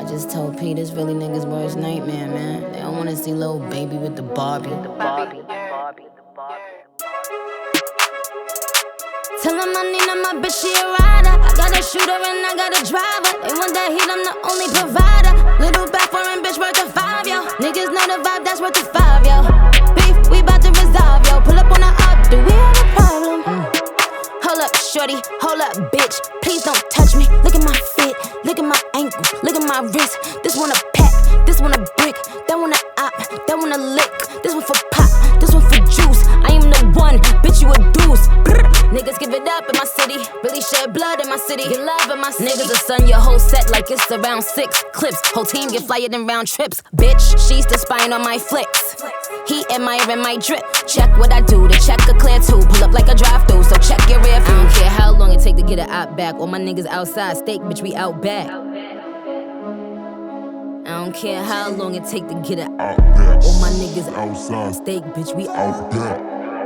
just told P this really niggas' worst nightmare, man. They don't wanna see little baby with the Barbie. Tell him I need my bitch, she a rider. I got a shooter and I got a driver. They want that heat, I'm the only provider. Little back foreign bitch worth a 5, yo. Niggas know the vibe, that's worth a 5, yo. Beef, we bout to resolve, yo. Pull up on the up, do we have a problem? Hold up, shorty, hold up, bitch. Please don't touch me. Look at my fit, look at my ankle, look at my wrist. This one a pack, this one a brick, that one a op, that one a lick. This one for pop, this one for juice. I am the one, bitch, you a deuce. Niggas give it up in my city, really shed blood in my city, get love in my city. Niggas will sun your whole set like it's around 6 clips. Whole team get flyer than round trips. Bitch, she's the spine on my flicks. He admiring my drip. Check what I do, the check a clear too. Pull up like a drive-thru, so check your rear view. I don't care how long it take to get it out back. All my niggas outside, steak, bitch, we out back. I don't care how long it take to get it out back. All my niggas outside, steak, bitch, we out back.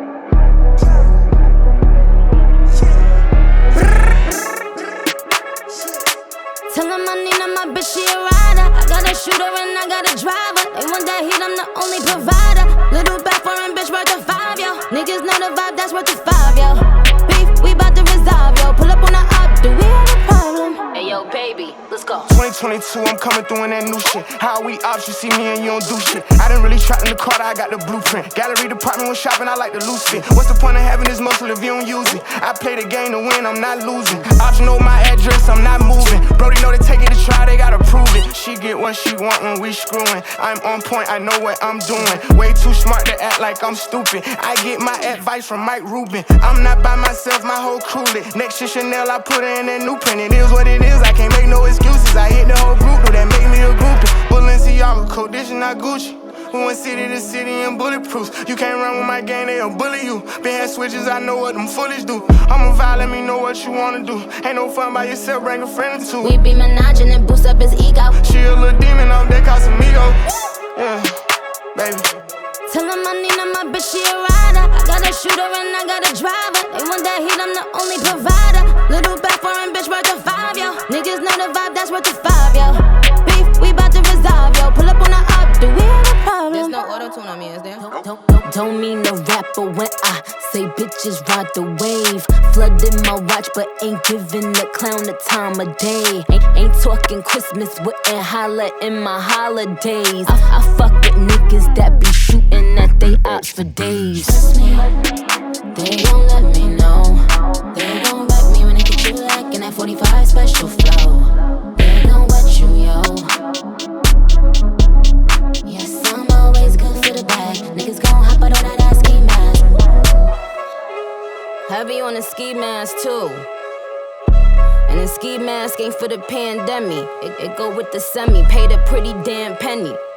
Tell him I need my bitch, she a rider. I got a shooter and I got a driver. They want that heat, I'm the only provider. Little back foreign bitch worth a 5, yo. Niggas know the vibe, that's worth a 5, yo. Beef, we bout to resolve, yo. Pull up on the up, do we have a problem? Hey, yo, baby, let's go. 2022, I'm coming through in that new shit. How we ops, you see me and you don't do shit. I didn't really try in the Carter, I got the blueprint. Gallery department when shopping, I like the loose fit. What's the point of having this muscle if you don't use it? I play the game to win, I'm not losing. Ops know my address, I'm not moving. Brody know they take it to try, they gotta prove it. She get what she want when we screwing. I'm on point, I know what I'm doing. Way too smart to act like I'm stupid. I get my advice from Mike Rubin. I'm not by myself, my whole crew lit. Next to Chanel, I put her in that new print. It is what it is, I can't make no excuses. I hit the whole group, though that make me a groupie. Balenciaga, coat, this is not Gucci. We went city to city in bulletproofs. You can't run with my gang, they'll bully you. Been had switches, I know what them foolish do. I'm a vibe, let me know what you wanna do. Ain't no fun by yourself, bring a friend or two. We be menaging and boost up his ego. She a little demon off that Casamigo. Yeah, baby. Tell him I need my bitch, she a rider. I got a shooter and I got a driver. They want that heat, I'm the only provider. Little back foreign bitch worth a 5, yo. Niggas know the vibe, that's worth a 5, yo. Beef, we bout to resolve, yo. Pull up on the up, do we have a problem? There's no auto-tune on me, is there? Don't mean no rapper when I say bitches ride the wave. Flooding my watch, but ain't giving the clown the time of day. Ain't talking Christmas, wouldn't holla in my holidays. I fuck with niggas that be shooting at they ops for days. They gon' let me know. They gon' wreck me when they get you like in that 45 special flow. They gon' wet you, yo. Yes, I'm always good for the bag. Niggas gon' hop out on that ski mask. Heavy on the ski mask too. And the ski mask ain't for the pandemic. It go with the semi. Paid a pretty damn penny.